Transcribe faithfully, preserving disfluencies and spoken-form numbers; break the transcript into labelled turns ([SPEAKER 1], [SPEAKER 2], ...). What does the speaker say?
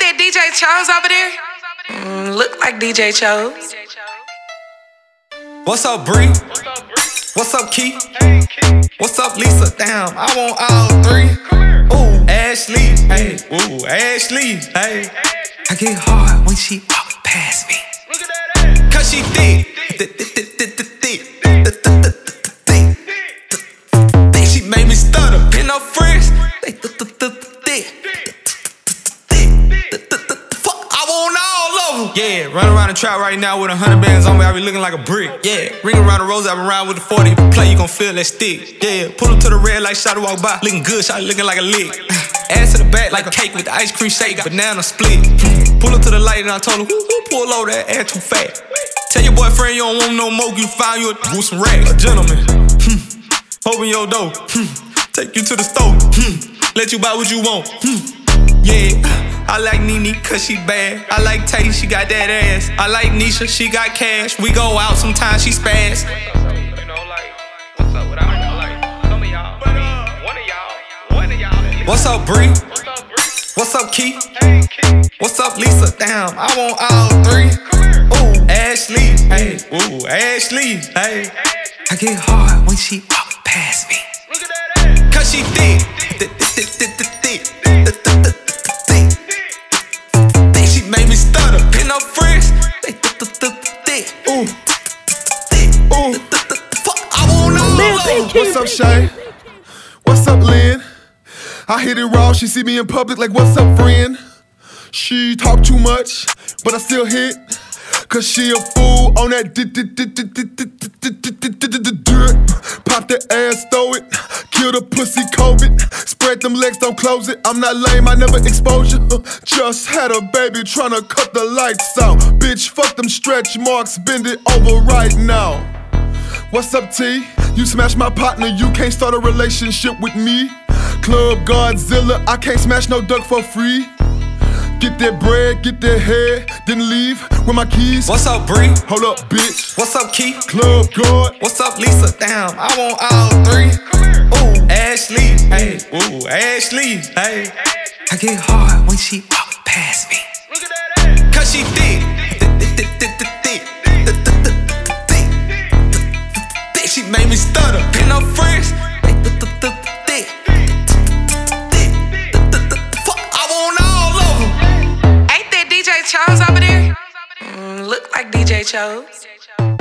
[SPEAKER 1] that D J Chose over there? Mm, look like D J Chose.
[SPEAKER 2] What's up, Bree? What's up, Keith? What's up, Lisa? Damn, I want all three. Ooh, Ashley, hey, ooh, Ashley, hey. I get hard when she walk past me, cause she thick. She made me stutter. Pin no friends. I want all of them. Yeah, running around the trap right now with a hundred bands on me, I be looking like a brick. Yeah, ring around the rose, I been around with the forty. If you play, you gon' feel that stick. Yeah, pull up to the red like Shotty walk by, looking good, Shotty looking like a lick. Ass to the back like a cake with the ice cream shake, banana split. Pull up to the light and I told her, who, who pull over that ass too fat? Tell your boyfriend you don't want no more, you find you a with some rags. A gentleman, hmm. Open your door, hmm. Take you to the store, hmm. Let you buy what you want, hmm. Yeah, I like Nene cause she bad. I like Tay, she got that ass. I like Nisha, she got cash. We go out, sometimes she spaz. What's up, Bree? What's up, Keith? What's up, Lisa? Damn, I want all three. Ooh, Ashley, hey, ooh, Ashley, hey. I get hard when she walk past me, cause she thick. She made me stutter. Pin no friends. Ooh, ooh. I want all of them.
[SPEAKER 3] What's up, Shay? What's up, Lynn? I hit it raw, she see me in public like, what's up, friend? She talk too much, but I still hit, cause she a fool on that dirt. Pop the ass, throw it, kill the pussy, COVID. Spread them legs, don't close it. I'm not lame, I never expose you. Just had a baby tryna cut the lights out. Bitch, fuck them stretch marks, bend it over right now. What's up, T? You smash my partner, you can't start a relationship with me. Club Godzilla, I can't smash no duck for free. Get that bread, get that head, then leave with my keys.
[SPEAKER 2] What's up, Bree?
[SPEAKER 3] Hold up, bitch.
[SPEAKER 2] What's up, Keith?
[SPEAKER 3] Club God.
[SPEAKER 2] What's up, Lisa? Damn, I want all three. Ooh, Ashley, hey, ooh, Ashley, hey. I get hard when she walk past me, cause she thick. She made me stutter. Pin no friends. I want all of them.
[SPEAKER 1] Ain't that D J Chose over there? Mm, look like D J Chose.